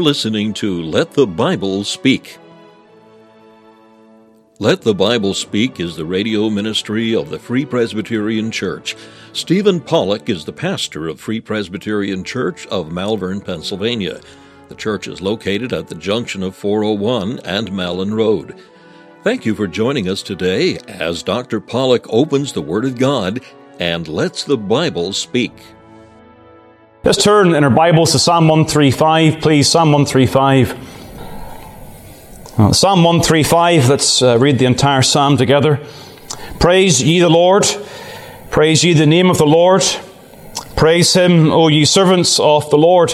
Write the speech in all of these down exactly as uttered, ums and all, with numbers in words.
listening to Let the Bible Speak. Let the Bible Speak is the radio ministry of the Free Presbyterian Church. Stephen Pollock is the pastor of Free Presbyterian Church of Malvern, Pennsylvania. The church is located at the junction of four oh one and Malin Road. Thank you for joining us today as Doctor Pollock opens the Word of God and lets the Bible speak. Let's turn in our Bibles to Psalm one thirty-five, please. Psalm one thirty-five. Uh, Psalm one thirty-five, let's uh, read the entire psalm together. Praise ye the Lord. Praise ye the name of the Lord. Praise him, O ye servants of the Lord.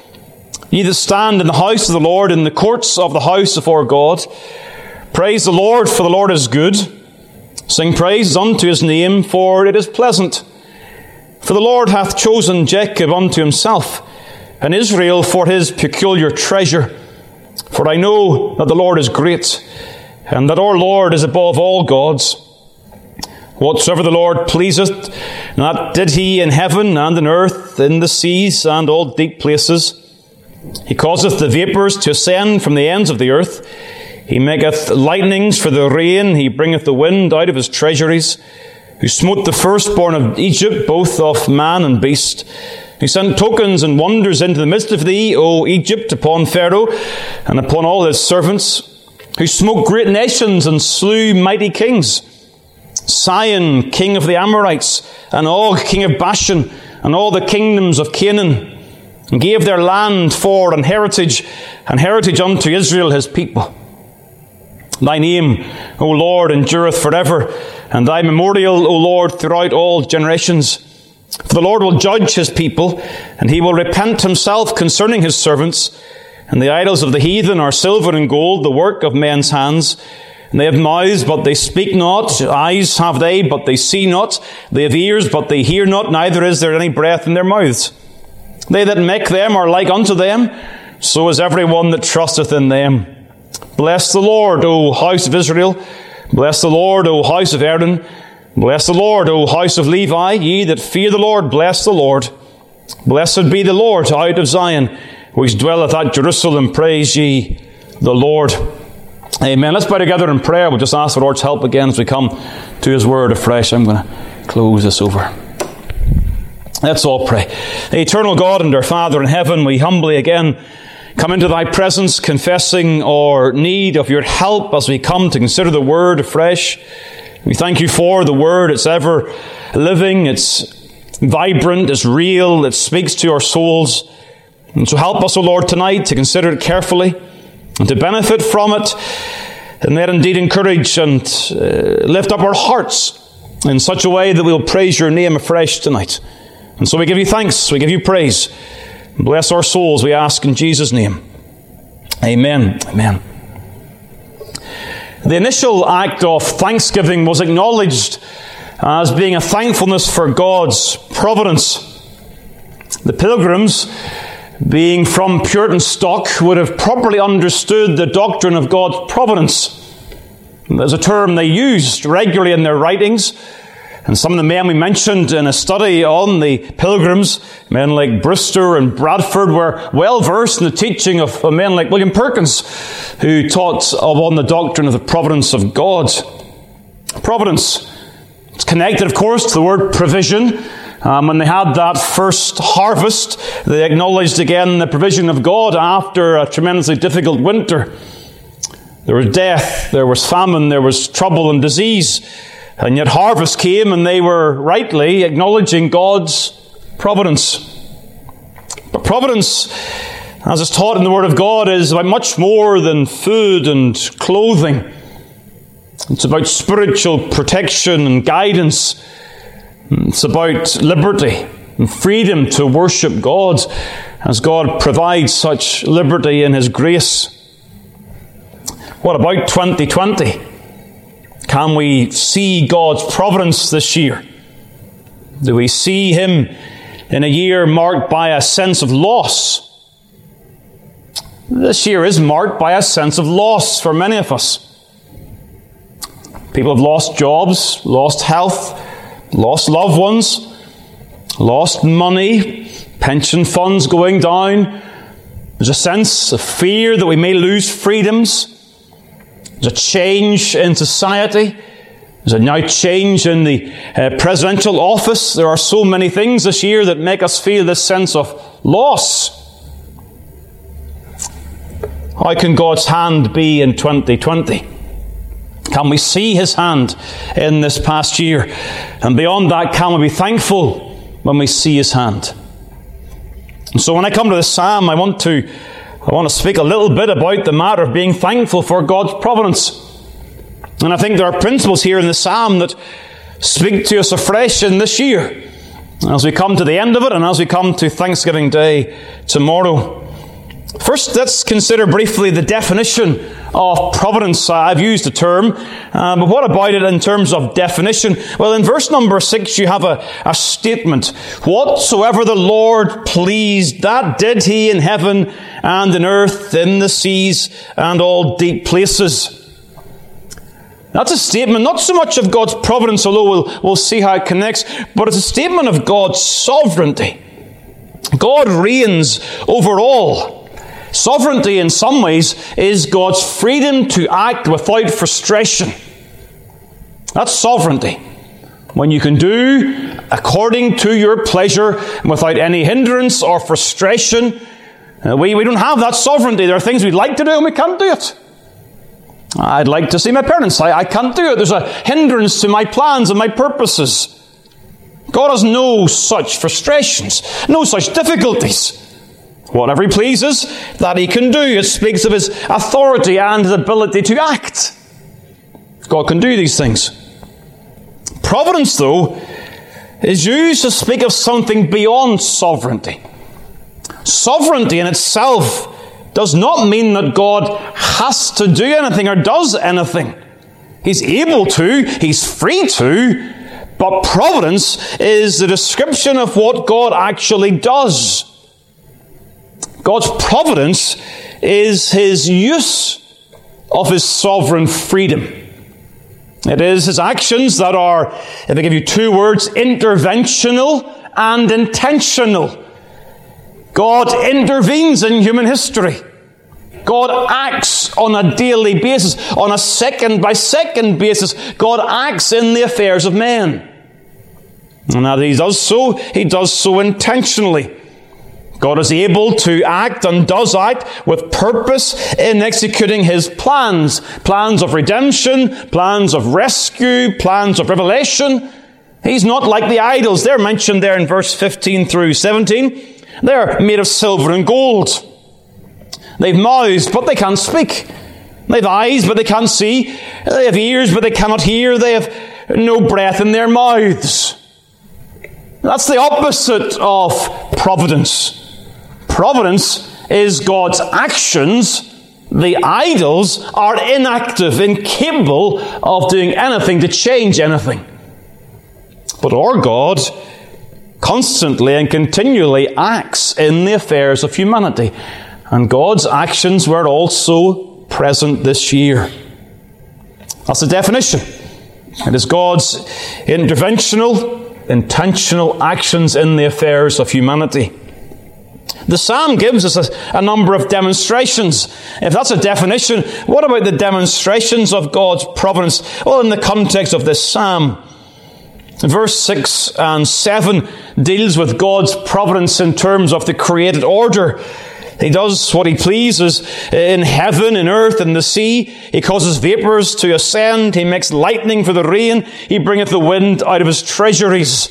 Ye that stand in the house of the Lord, in the courts of the house of our God. Praise the Lord, for the Lord is good. Sing praises unto his name, for it is pleasant. For the Lord hath chosen Jacob unto himself, and Israel for his peculiar treasure. For I know that the Lord is great, and that our Lord is above all gods. Whatsoever the Lord pleaseth, that did he in heaven and in earth, in the seas and all deep places. He causeth the vapours to ascend from the ends of the earth. He maketh lightnings for the rain. He bringeth the wind out of his treasuries. Who smote the firstborn of Egypt, both of man and beast. Who sent tokens and wonders into the midst of thee, O Egypt, upon Pharaoh and upon all his servants. Who smote great nations and slew mighty kings. Sihon, king of the Amorites, and Og, king of Bashan, and all the kingdoms of Canaan, and gave their land for an heritage, an heritage unto Israel his people. Thy name, O Lord, endureth forever, and thy memorial, O Lord, throughout all generations. For the Lord will judge his people, and he will repent himself concerning his servants. And the idols of the heathen are silver and gold, the work of men's hands. And they have mouths, but they speak not. Eyes have they, but they see not. They have ears, but they hear not. Neither is there any breath in their mouths. They that make them are like unto them. So is every one that trusteth in them. Bless the Lord, O house of Israel. Bless the Lord, O house of Aaron. Bless the Lord, O house of Levi. Ye that fear the Lord, bless the Lord. Blessed be the Lord out of Zion, which dwelleth at Jerusalem. Praise ye the Lord. Amen. Let's bow together in prayer. We'll just ask the Lord's help again as we come to his word afresh. I'm going to close this over. Let's all pray. Eternal God and our Father in heaven, we humbly again come into thy presence, confessing our need of your help as we come to consider the word afresh. We thank you for the word. It's ever living, it's vibrant, it's real, it speaks to our souls. And so help us, O Lord, tonight to consider it carefully and to benefit from it, and then indeed encourage and uh, lift up our hearts in such a way that we'll praise your name afresh tonight. And so we give you thanks, we give you praise. Bless our souls, we ask in Jesus' name. Amen. Amen. The initial act of thanksgiving was acknowledged as being a thankfulness for God's providence. The pilgrims, being from Puritan stock, would have properly understood the doctrine of God's providence. There's a term they used regularly in their writings. And some of the men we mentioned in a study on the pilgrims, men like Brewster and Bradford, were well versed in the teaching of men like William Perkins, who taught on the doctrine of the providence of God. Providence. It's connected, of course, to the word provision. Um, when they had that first harvest, they acknowledged again the provision of God after a tremendously difficult winter. There was death, there was famine, there was trouble and disease. And yet harvest came, and they were rightly acknowledging God's providence. But providence, as is taught in the Word of God, is about much more than food and clothing. It's about spiritual protection and guidance. It's about liberty and freedom to worship God as God provides such liberty in his grace. What about twenty twenty? Can we see God's providence this year? Do we see him in a year marked by a sense of loss? This year is marked by a sense of loss for many of us. People have lost jobs, lost health, lost loved ones, lost money, pension funds going down, There's a sense of fear that we may lose freedoms. There's a change in society. There's a now change in the uh, presidential office. There are so many things this year that make us feel this sense of loss. How can God's hand be in twenty twenty? Can we see His hand in this past year? And beyond that, can we be thankful when we see His hand? And so when I come to this psalm, I want to I want to speak a little bit about the matter of being thankful for God's providence. And I think there are principles here in the psalm that speak to us afresh in this year, as we come to the end of it and as we come to Thanksgiving Day tomorrow. First, let's consider briefly the definition of providence. I've used the term, uh, but what about it in terms of definition? Well, in verse number six, you have a, a statement. Whatsoever the Lord pleased, that did He in heaven and in earth, in the seas and all deep places. That's a statement not so much of God's providence, although we'll, we'll see how it connects, but it's a statement of God's sovereignty. God reigns over all. Sovereignty, in some ways, is God's freedom to act without frustration. That's sovereignty. When you can do according to your pleasure without any hindrance or frustration. Uh, we, we don't have that sovereignty. There are things we'd like to do and we can't do it. I'd like to see my parents. I, I can't do it. There's a hindrance to my plans and my purposes. God has no such frustrations, no such difficulties. Whatever He pleases, that He can do. It speaks of His authority and His ability to act. God can do these things. Providence, though, is used to speak of something beyond sovereignty. Sovereignty in itself does not mean that God has to do anything or does anything. He's able to, He's free to, but providence is the description of what God actually does. God's providence is His use of His sovereign freedom. It is His actions that are, if I give you two words, interventional and intentional. God intervenes in human history. God acts on a daily basis, on a second-by-second basis. God acts in the affairs of men. And that He does so, He does so intentionally. God is able to act and does act with purpose in executing His plans. Plans of redemption, plans of rescue, plans of revelation. He's not like the idols. They're mentioned there in verse fifteen through seventeen. They're made of silver and gold. They've mouths, but they can't speak. They've eyes, but they can't see. They have ears, but they cannot hear. They have no breath in their mouths. That's the opposite of providence. Providence is God's actions. The idols are inactive, incapable of doing anything to change anything. But our God constantly and continually acts in the affairs of humanity. And God's actions were also present this year. That's the definition. It is God's interventional, intentional actions in the affairs of humanity. The psalm gives us a, a number of demonstrations. If that's a definition, what about the demonstrations of God's providence? Well, in the context of this psalm, verse six and seven deals with God's providence in terms of the created order. He does what He pleases in heaven, in earth, in the sea. He causes vapors to ascend. He makes lightning for the rain. He bringeth the wind out of His treasuries.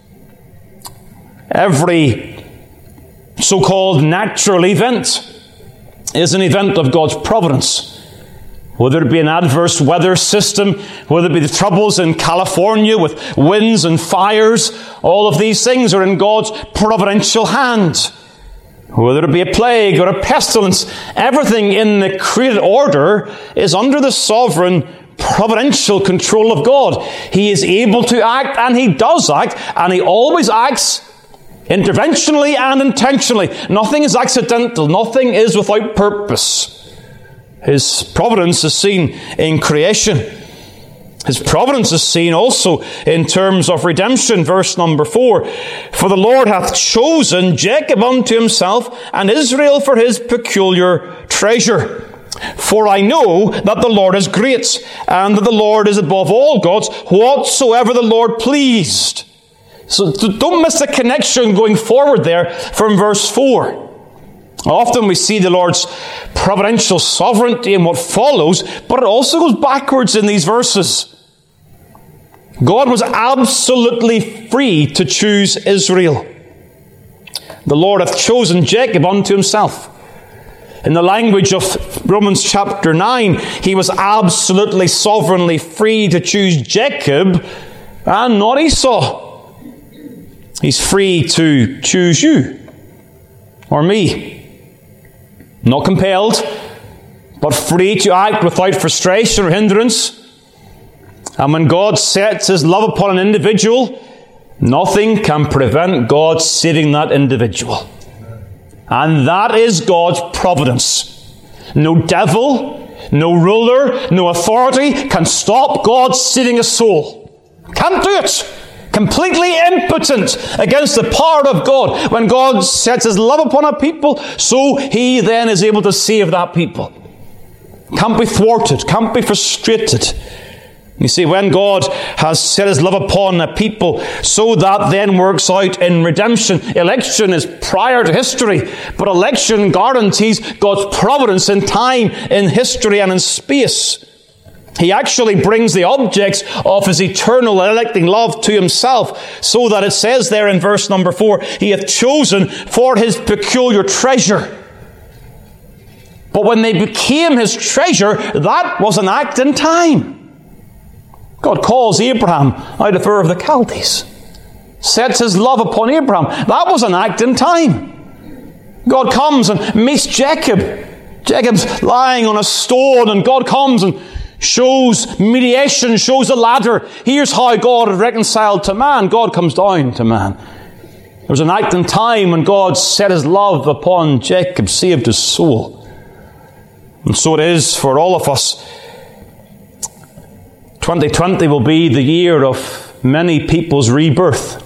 Every so-called natural event is an event of God's providence. Whether it be an adverse weather system, whether it be the troubles in California with winds and fires, all of these things are in God's providential hand. Whether it be a plague or a pestilence, everything in the created order is under the sovereign providential control of God. He is able to act, and He does act, and He always acts interventionally and intentionally. Nothing is accidental. Nothing is without purpose. His providence is seen in creation. His providence is seen also in terms of redemption. Verse number four. For the Lord hath chosen Jacob unto himself, and Israel for his peculiar treasure. For I know that the Lord is great, and that the Lord is above all gods, whatsoever the Lord pleased. So don't miss the connection going forward there from verse four. Often we see the Lord's providential sovereignty in what follows, but it also goes backwards in these verses. God was absolutely free to choose Israel. The Lord hath chosen Jacob unto himself. In the language of Romans chapter nine, he was absolutely sovereignly free to choose Jacob and not Esau. He's free to choose you or me. Not compelled, but free to act without frustration or hindrance. And when God sets his love upon an individual, nothing can prevent God saving that individual. And that is God's providence. No devil, no ruler, no authority can stop God saving a soul. Can't do it. Completely impotent against the power of God. When God sets his love upon a people, so he then is able to save that people. Can't be thwarted, can't be frustrated. You see, when God has set his love upon a people, so that then works out in redemption. Election is prior to history, but election guarantees God's providence in time, in history, and in space. He actually brings the objects of his eternal electing love to himself, so that it says there in verse number four, he hath chosen for his peculiar treasure. But when they became his treasure, that was an act in time. God calls Abraham out of Ur of the Chaldees, sets his love upon Abraham. That was an act in time. God comes and meets Jacob. Jacob's lying on a stone, and God comes and shows mediation, shows a ladder. Here's how God is reconciled to man. God comes down to man. There was an act in time when God set his love upon Jacob, saved his soul. And so it is for all of us. twenty twenty will be the year of many people's rebirth,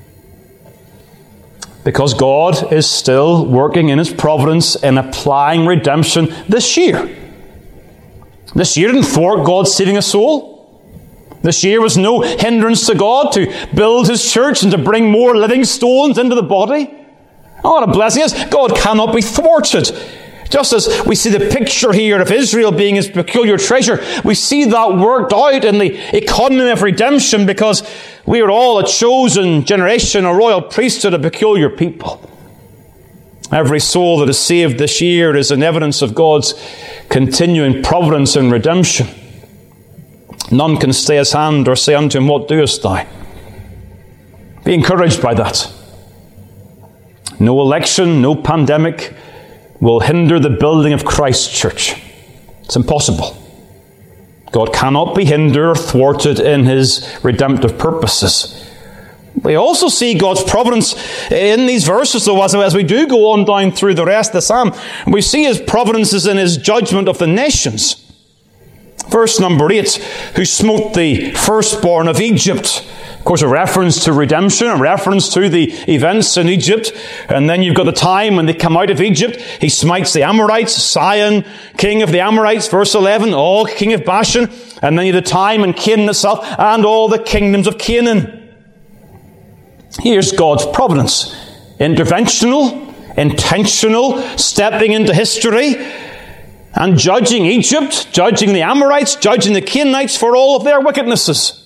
because God is still working in his providence in applying redemption this year. This year didn't thwart God saving a soul. This year was no hindrance to God to build his church and to bring more living stones into the body. Oh, what a blessing it is. God cannot be thwarted. Just as we see the picture here of Israel being his peculiar treasure, we see that worked out in the economy of redemption, because we are all a chosen generation, a royal priesthood, a peculiar people. Every soul that is saved this year is an evidence of God's continuing providence and redemption. None can stay his hand or say unto him, what doest thou? Be encouraged by that. No election, no pandemic will hinder the building of Christ's church. It's impossible. God cannot be hindered or thwarted in his redemptive purposes. We also see God's providence in these verses, though, as, as we do go on down through the rest of the psalm. We see his providences in his judgment of the nations. Verse number eight, who smote the firstborn of Egypt. Of course, a reference to redemption, a reference to the events in Egypt. And then you've got the time when they come out of Egypt. He smites the Amorites, Sihon, king of the Amorites, verse eleven, Og, king of Bashan. And then you have the time in Canaan itself, and all the kingdoms of Canaan. Here's God's providence. Interventional, intentional, stepping into history, and judging Egypt, judging the Amorites, judging the Canaanites for all of their wickednesses.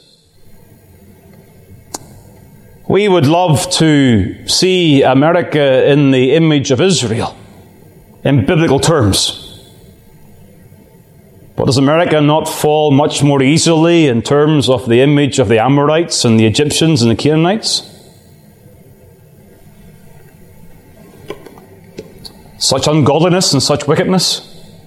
We would love to see America in the image of Israel, in biblical terms. But does America not fall much more easily in terms of the image of the Amorites and the Egyptians and the Canaanites? Such ungodliness and such wickedness.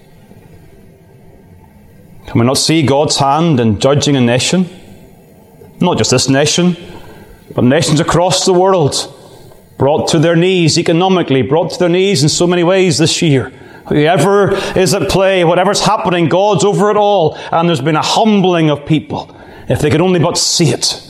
Can we not see God's hand in judging a nation? Not just this nation, but nations across the world, brought to their knees economically, brought to their knees in so many ways this year. Whoever is at play, whatever's happening, God's over it all. And there's been a humbling of people. if they could only but see it.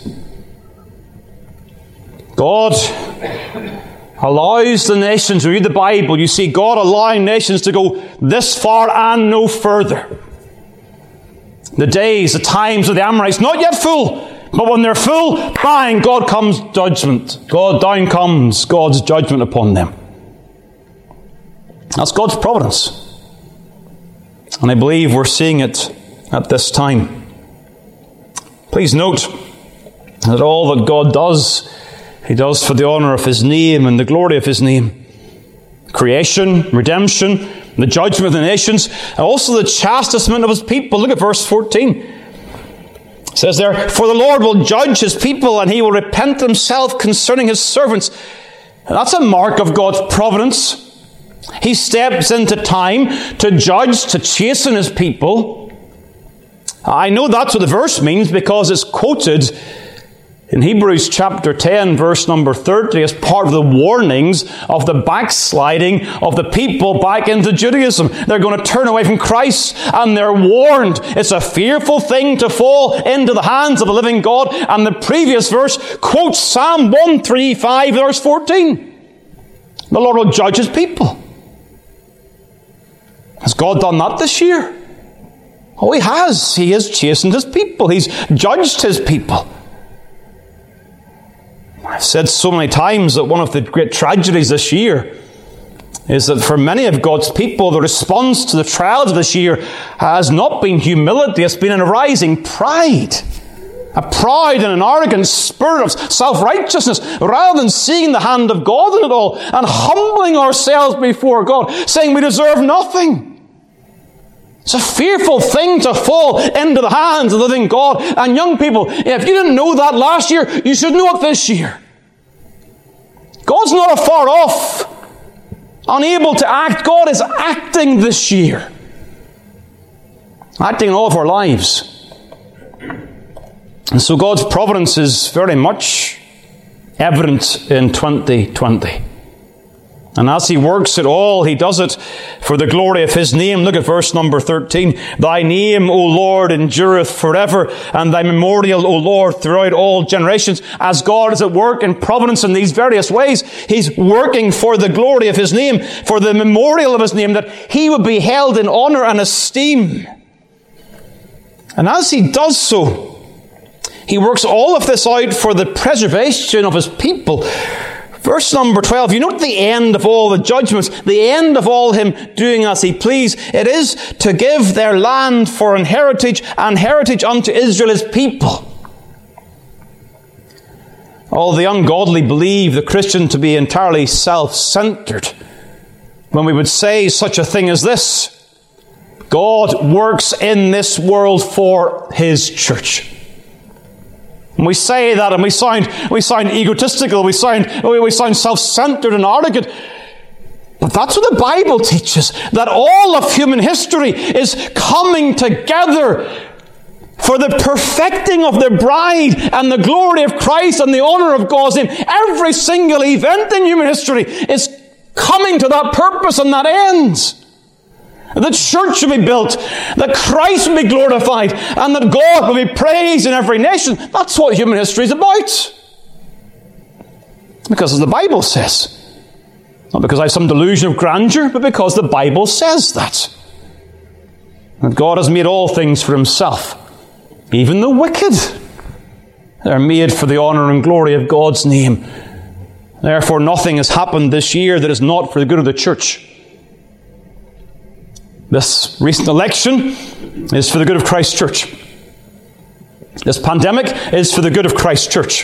God allows the nations, read the Bible, you see God allowing nations to go this far and no further. The days, the times of the Amorites, not yet full, but when they're full, bang, God comes judgment. God, down comes God's judgment upon them. That's God's providence. And I believe we're seeing it at this time. Please note that all that God does, He does for the honour of His name and the glory of His name. Creation, redemption, the judgment of the nations, and also the chastisement of His people. Look at verse fourteen. It says there, "For the Lord will judge His people, and He will repent Himself concerning His servants." And that's a mark of God's providence. He steps into time to judge, to chasten His people. I know that's what the verse means because it's quoted in Hebrews chapter ten, verse number thirty, as part of the warnings of the backsliding of the people back into Judaism. They're going to turn away from Christ, and they're warned. It's a fearful thing to fall into the hands of the living God. And the previous verse quotes Psalm one thirty-five, verse fourteen. The Lord will judge His people. Has God done that this year? Oh, He has. He has chastened His people. He's judged His people. I've said so many times that one of the great tragedies this year is that for many of God's people, the response to the trials of this year has not been humility, it's been an arising pride. A pride and an arrogant spirit of self-righteousness, rather than seeing the hand of God in it all and humbling ourselves before God, saying we deserve nothing. It's a fearful thing to fall into the hands of the living God. And young people, if you didn't know that last year, you should know it this year. God's not afar off, unable to act. God is acting this year. Acting in all of our lives. And so God's providence is very much evident in twenty twenty. And as He works it all, He does it for the glory of His name. Look at verse number thirteen. "Thy name, O Lord, endureth forever, and Thy memorial, O Lord, throughout all generations." As God is at work in providence in these various ways, He's working for the glory of His name, for the memorial of His name, that He would be held in honour and esteem. And as He does so, He works all of this out for the preservation of His people. Verse number twelve, you note the end of all the judgments, the end of all Him doing as He please. It is to give their land for an heritage, and heritage unto Israel His people. All the ungodly believe the Christian to be entirely self-centered when we would say such a thing as this: God works in this world for His church. And we say that and we sound, we sound egotistical, we sound, we sound self-centered and arrogant. But that's what the Bible teaches, that all of human history is coming together for the perfecting of the bride and the glory of Christ and the honour of God's name. Every single event in human history is coming to that purpose and that end. That church will be built, that Christ will be glorified, and that God will be praised in every nation. That's what human history is about. Because as the Bible says, not because I have some delusion of grandeur, but because the Bible says that. That God has made all things for Himself. Even the wicked are made for the honour and glory of God's name. Therefore, nothing has happened this year that is not for the good of the church. This recent election is for the good of Christ's church. This pandemic is for the good of Christ's church.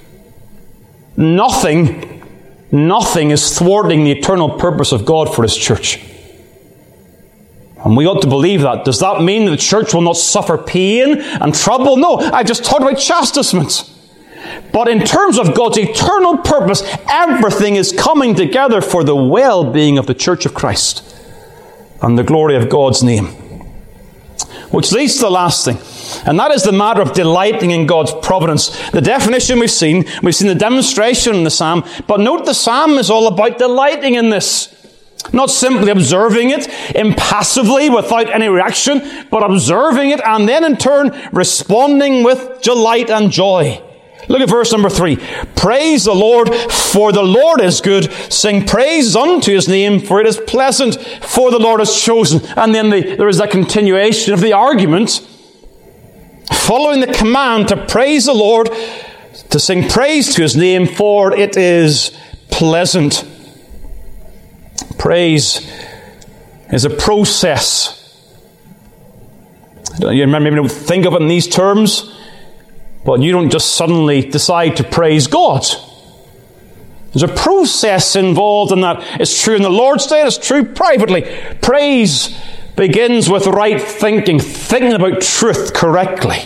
Nothing, nothing is thwarting the eternal purpose of God for His church. And we ought to believe that. Does that mean that the church will not suffer pain and trouble? No, I just talked about chastisement. But in terms of God's eternal purpose, everything is coming together for the well-being of the church of Christ and the glory of God's name. Which leads to the last thing, and that is the matter of delighting in God's providence. The definition we've seen, we've seen the demonstration in the psalm, but note the psalm is all about delighting in this. Not simply observing it impassively without any reaction, but observing it and then in turn responding with delight and joy. Look at verse number three. Praise the Lord, for the Lord is good. Sing praise unto his name, for it is pleasant, for the Lord has chosen. And then the, there is that continuation of the argument, following the command to praise the Lord, to sing praise to his name, for it is pleasant. Praise is a process. You maybe don't think of it in these terms, but you don't just suddenly decide to praise God. There's a process involved in that. It's true in the Lord's Day, it's true privately. Praise begins with right thinking, thinking about truth correctly.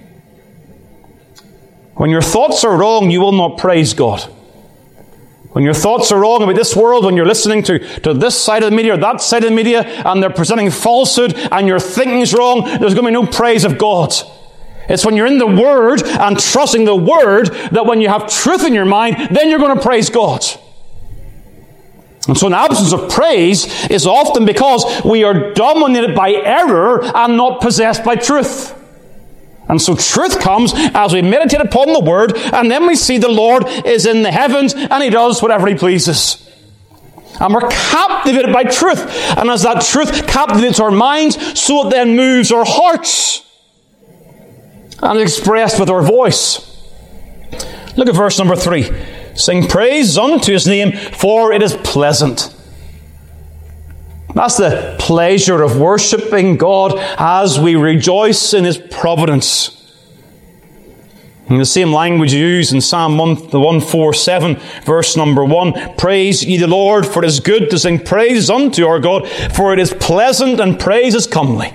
When your thoughts are wrong, you will not praise God. When your thoughts are wrong about this world, when you're listening to, to this side of the media or that side of the media, and they're presenting falsehood, and your thinking is wrong, there's going to be no praise of God. It's when you're in the Word and trusting the Word that when you have truth in your mind, then you're going to praise God. And so an absence of praise is often because we are dominated by error and not possessed by truth. And so truth comes as we meditate upon the Word, and then we see the Lord is in the heavens and He does whatever He pleases. And we're captivated by truth. And as that truth captivates our minds, so it then moves our hearts and is expressed with our voice. Look at verse number three. Sing praise unto his name, for it is pleasant. That's the pleasure of worshipping God as we rejoice in his providence. In the same language used in Psalm one forty-seven, verse number one, praise ye the Lord, for it is good to sing praise unto our God, for it is pleasant and praise is comely.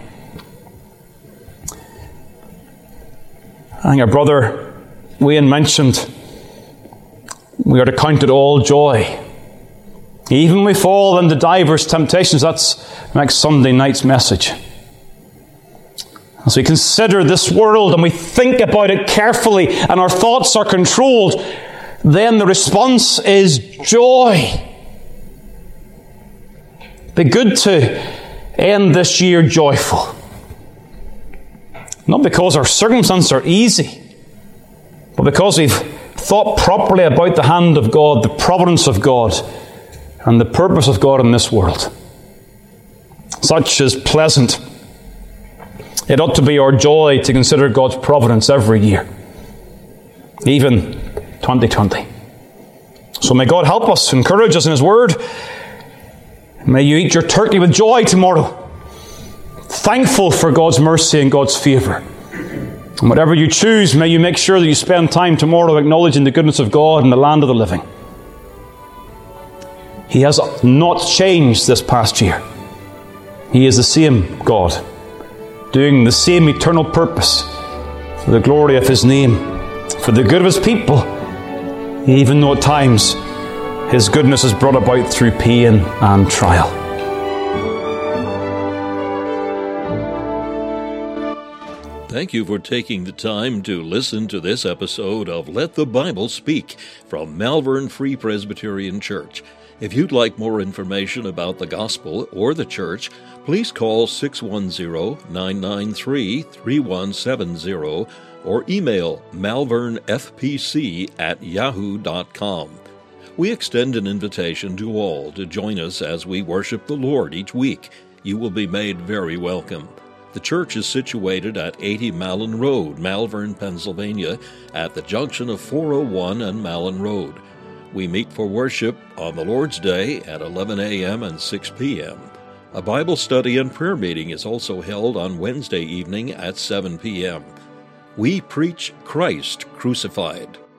I think our brother Wayne mentioned we are to count it all joy. Even when we fall into divers temptations, that's next Sunday night's message. As we consider this world and we think about it carefully and our thoughts are controlled, then the response is joy. Be good to end this year joyful. Not because our circumstances are easy, but because we've thought properly about the hand of God, the providence of God, and the purpose of God in this world. Such is pleasant. It ought to be our joy to consider God's providence every year, even twenty twenty. So may God help us, encourage us in His Word. May you eat your turkey with joy tomorrow, thankful for God's mercy and God's favour. And whatever you choose, may you make sure that you spend time tomorrow acknowledging the goodness of God in the land of the living. He has not changed this past year. He is the same God, doing the same eternal purpose for the glory of His name, for the good of His people, even though at times His goodness is brought about through pain and trial. Thank you for taking the time to listen to this episode of Let the Bible Speak from Malvern Free Presbyterian Church. If you'd like more information about the gospel or the church, please call six one zero, nine nine three, three one seven zero or email malvernfpc at yahoo dot com. We extend an invitation to all to join us as we worship the Lord each week. You will be made very welcome. The church is situated at eighty Malin Road, Malvern, Pennsylvania, at the junction of four oh one and Malin Road. We meet for worship on the Lord's Day at eleven a.m. and six p.m. A Bible study and prayer meeting is also held on Wednesday evening at seven p.m. We preach Christ crucified.